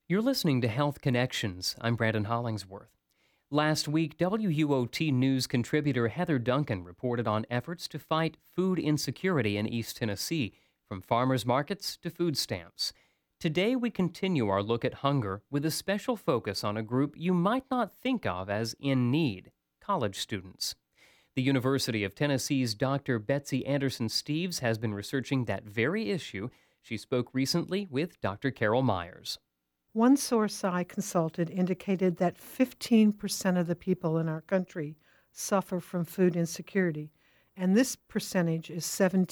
You're listening to Health Connections. I'm Brandon Hollingsworth. Last week, WUOT News contributor Heather Duncan reported on efforts to fight food insecurity in East Tennessee, from farmers markets to food stamps. Today, we continue our look at hunger with a special focus on a group you might not think of as in need: college students. The University of Tennessee's Dr. Betsy Anderson Steeves has been researching that very issue. She spoke recently with Dr. Carol Myers. One source I consulted indicated that 15% of the people in our country suffer from food insecurity, and this percentage is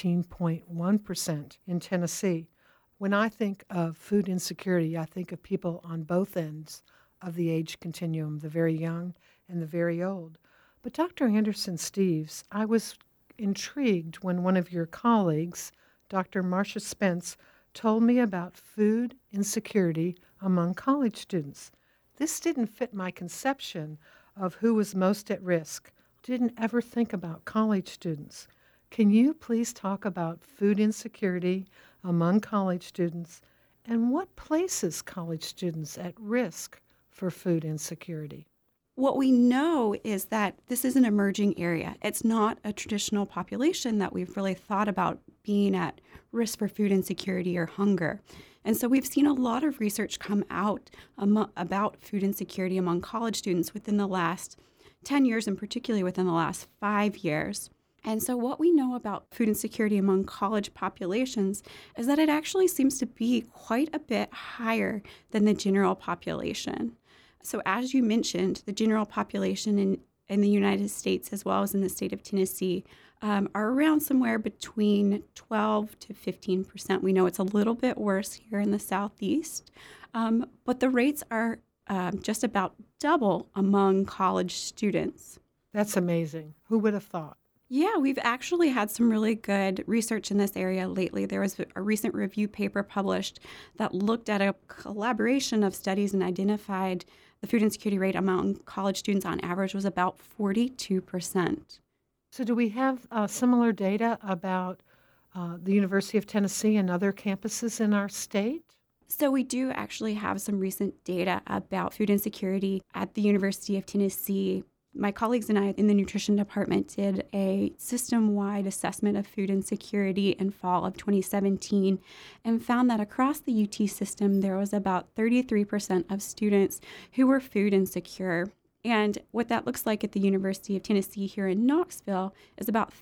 17.1% in Tennessee. When I think of food insecurity, I think of people on both ends of the age continuum, the very young and the very old. But Dr. Anderson Steeves, I was intrigued when one of your colleagues, Dr. Marcia Spence, told me about food insecurity among college students. This didn't fit my conception of who was most at risk. Didn't ever think about college students. Can you please talk about food insecurity among college students and what places college students at risk for food insecurity? What we know is that this is an emerging area. It's not a traditional population that we've really thought about being at risk for food insecurity or hunger. And so we've seen a lot of research come out about food insecurity among college students within the last 10 years, and particularly within the last 5 years. And so what we know about food insecurity among college populations is that it actually seems to be quite a bit higher than the general population. So as you mentioned, the general population in the United States, as well as in the state of Tennessee, are around somewhere between 12 to 15%. We know it's a little bit worse here in the Southeast, but the rates are just about double among college students. That's amazing. Who would have thought? Yeah, we've actually had some really good research in this area lately. There was a recent review paper published that looked at a collaboration of studies and identified the food insecurity rate among college students on average was about 42%. So do we have similar data about the University of Tennessee and other campuses in our state? So we do actually have some recent data about food insecurity at the University of Tennessee. My colleagues and I in the nutrition department did a system-wide assessment of food insecurity in fall of 2017 and found that across the UT system, there was about 33% of students who were food insecure. And what that looks like at the University of Tennessee here in Knoxville is about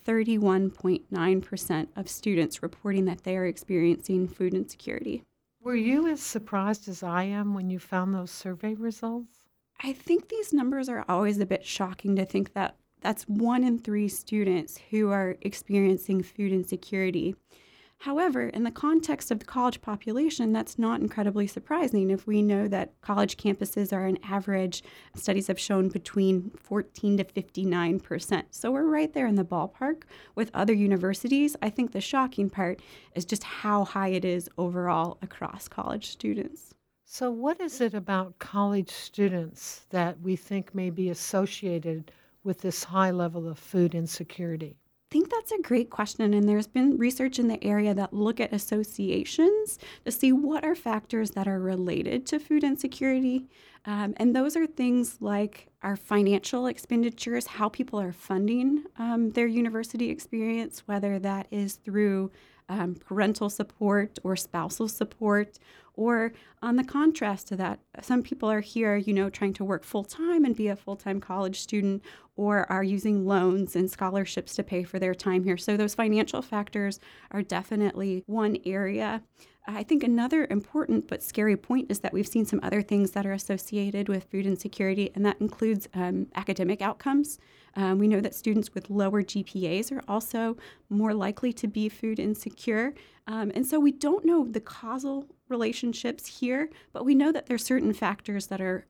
31.9% of students reporting that they are experiencing food insecurity. Were you as surprised as I am when you found those survey results? I think these numbers are always a bit shocking to think that that's 1 in 3 students who are experiencing food insecurity. However, in the context of the college population, that's not incredibly surprising if we know that college campuses are on average, studies have shown, between 14 to 59%. So we're right there in the ballpark with other universities. I think the shocking part is just how high it is overall across college students. So what is it about college students that we think may be associated with this high level of food insecurity? I think that's a great question, and there's been research in the area that look at associations to see what are factors that are related to food insecurity. And those are things like our financial expenditures, how people are funding their university experience, whether that is through parental support or spousal support, or on the contrast to that, some people are here, trying to work full-time and be a full-time college student, or are using loans and scholarships to pay for their time here. So those financial factors are definitely one area. I think another important but scary point is that we've seen some other things that are associated with food insecurity, and that includes academic outcomes. We know that students with lower GPAs are also more likely to be food insecure. And so we don't know the causal relationships here, but we know that there are certain factors that are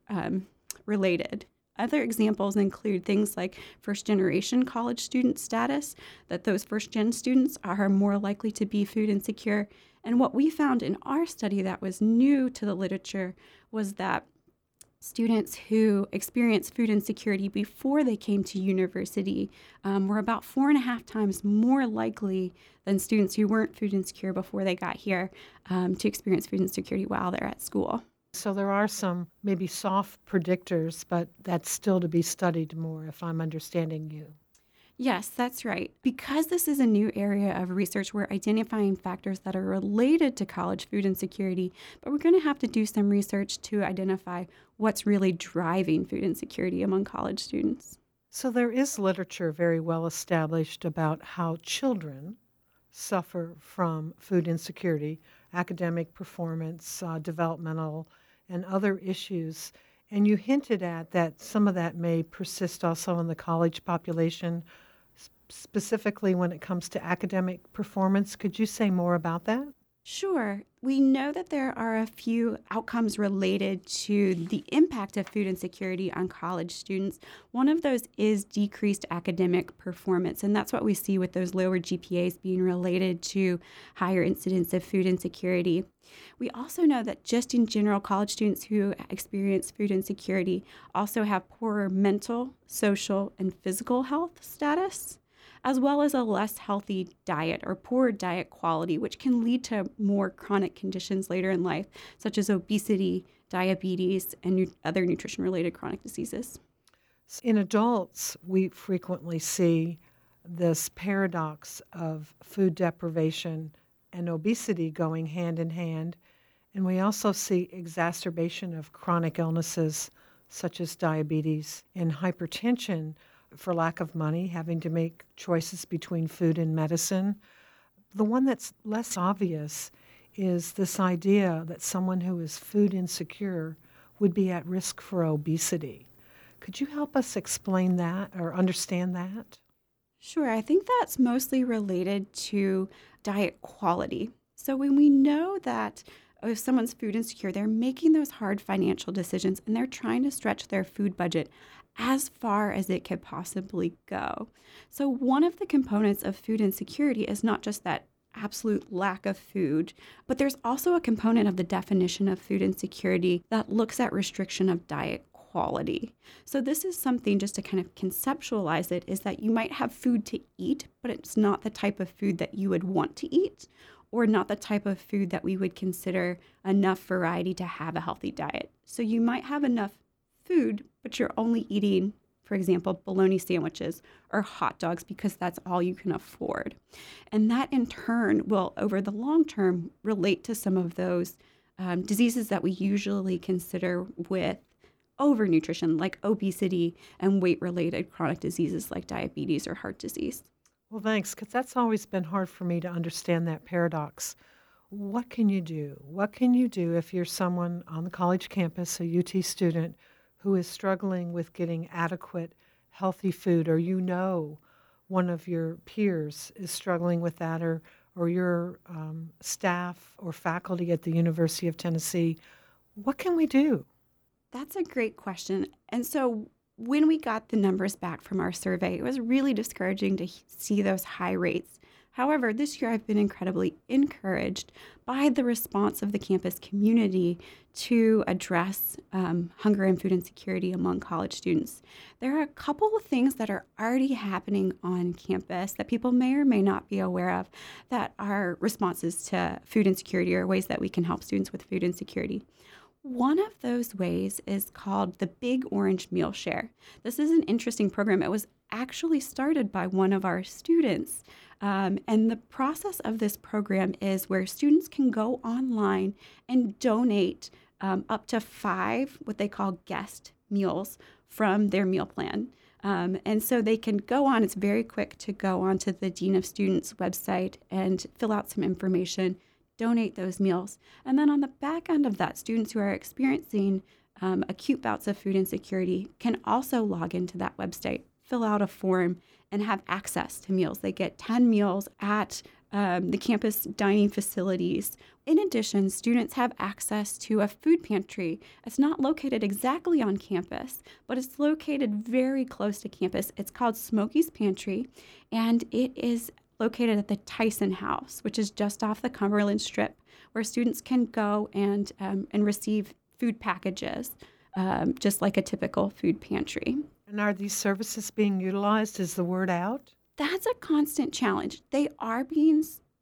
related. Other examples include things like first-generation college student status, that those first-gen students are more likely to be food insecure. And what we found in our study that was new to the literature was that students who experienced food insecurity before they came to university were about 4.5 times more likely than students who weren't food insecure before they got here to experience food insecurity while they're at school. So there are some maybe soft predictors, but that's still to be studied more, if I'm understanding you. Yes, that's right. Because this is a new area of research, we're identifying factors that are related to college food insecurity, but we're going to have to do some research to identify what's really driving food insecurity among college students. So there is literature very well established about how children suffer from food insecurity, academic performance, developmental, and other issues. And you hinted at that some of that may persist also in the college population, specifically when it comes to academic performance. Could you say more about that? Sure. We know that there are a few outcomes related to the impact of food insecurity on college students. One of those is decreased academic performance, and that's what we see with those lower GPAs being related to higher incidence of food insecurity. We also know that just in general, college students who experience food insecurity also have poorer mental, social, and physical health status, as well as a less healthy diet or poor diet quality, which can lead to more chronic conditions later in life, such as obesity, diabetes, and other nutrition-related chronic diseases. In adults, we frequently see this paradox of food deprivation and obesity going hand in hand. And we also see exacerbation of chronic illnesses such as diabetes and hypertension for lack of money, having to make choices between food and medicine. The one that's less obvious is this idea that someone who is food insecure would be at risk for obesity. Could you help us explain that or understand that? Sure, I think that's mostly related to diet quality. So when we know that if someone's food insecure, they're making those hard financial decisions and they're trying to stretch their food budget as far as it could possibly go. So one of the components of food insecurity is not just that absolute lack of food, but there's also a component of the definition of food insecurity that looks at restriction of diet quality. So this is something, just to kind of conceptualize it, is that you might have food to eat, but it's not the type of food that you would want to eat, or not the type of food that we would consider enough variety to have a healthy diet. So you might have enough food, but you're only eating, for example, bologna sandwiches or hot dogs because that's all you can afford. And that in turn will, over the long term, relate to some of those diseases that we usually consider with overnutrition, like obesity and weight-related chronic diseases like diabetes or heart disease. Well, thanks, because that's always been hard for me to understand that paradox. What can you do? What can you do if you're someone on the college campus, a UT student, who is struggling with getting adequate, healthy food, or you know one of your peers is struggling with that, or your staff or faculty at the University of Tennessee? What can we do? That's a great question. And so when we got the numbers back from our survey, it was really discouraging to see those high rates. However, this year I've been incredibly encouraged by the response of the campus community to address hunger and food insecurity among college students. There are a couple of things that are already happening on campus that people may or may not be aware of that are responses to food insecurity or ways that we can help students with food insecurity. One of those ways is called the Big Orange Meal Share. This is an interesting program. It was actually started by one of our students. And the process of this program is where students can go online and donate up to 5 what they call guest meals from their meal plan. And so they can go on, it's very quick to go on to the Dean of Students website and fill out some information, donate those meals. And then on the back end of that, students who are experiencing acute bouts of food insecurity can also log into that website, fill out a form, and have access to meals. They get 10 meals at the campus dining facilities. In addition, students have access to a food pantry. It's not located exactly on campus, but it's located very close to campus. It's called Smokey's Pantry, and it is located at the Tyson House, which is just off the Cumberland Strip, where students can go and receive food packages, just like a typical food pantry. And are these services being utilized? Is the word out? That's a constant challenge. They are being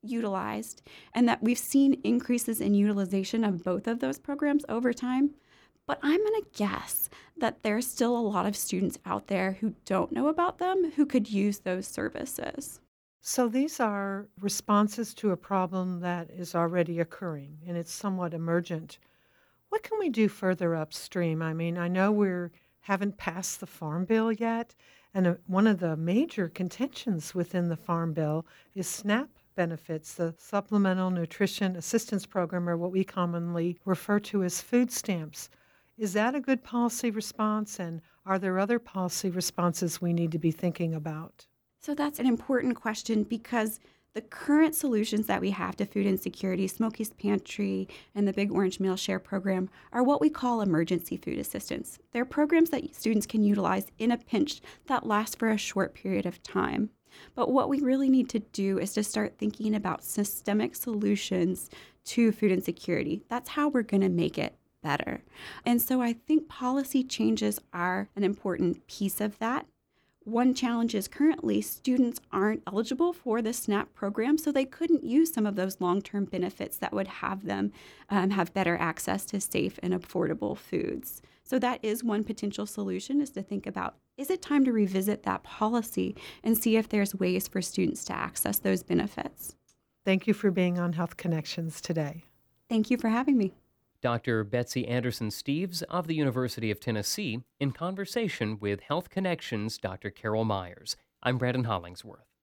utilized and that we've seen increases in utilization of both of those programs over time. But I'm going to guess that there's still a lot of students out there who don't know about them who could use those services. So these are responses to a problem that is already occurring and it's somewhat emergent. What can we do further upstream? I mean, I know we haven't passed the Farm Bill yet, and one of the major contentions within the Farm Bill is SNAP benefits, the Supplemental Nutrition Assistance Program, or what we commonly refer to as food stamps. Is that a good policy response, and are there other policy responses we need to be thinking about? So that's an important question because the current solutions that we have to food insecurity, Smokey's Pantry and the Big Orange Meal Share program, are what we call emergency food assistance. They're programs that students can utilize in a pinch that lasts for a short period of time. But what we really need to do is to start thinking about systemic solutions to food insecurity. That's how we're going to make it better. And so I think policy changes are an important piece of that. One challenge is currently students aren't eligible for the SNAP program, so they couldn't use some of those long-term benefits that would have them have better access to safe and affordable foods. So that is one potential solution, is to think about, is it time to revisit that policy and see if there's ways for students to access those benefits? Thank you for being on Health Connections today. Thank you for having me. Dr. Betsy Anderson-Steeves of the University of Tennessee in conversation with Health Connections' Dr. Carol Myers. I'm Brandon Hollingsworth.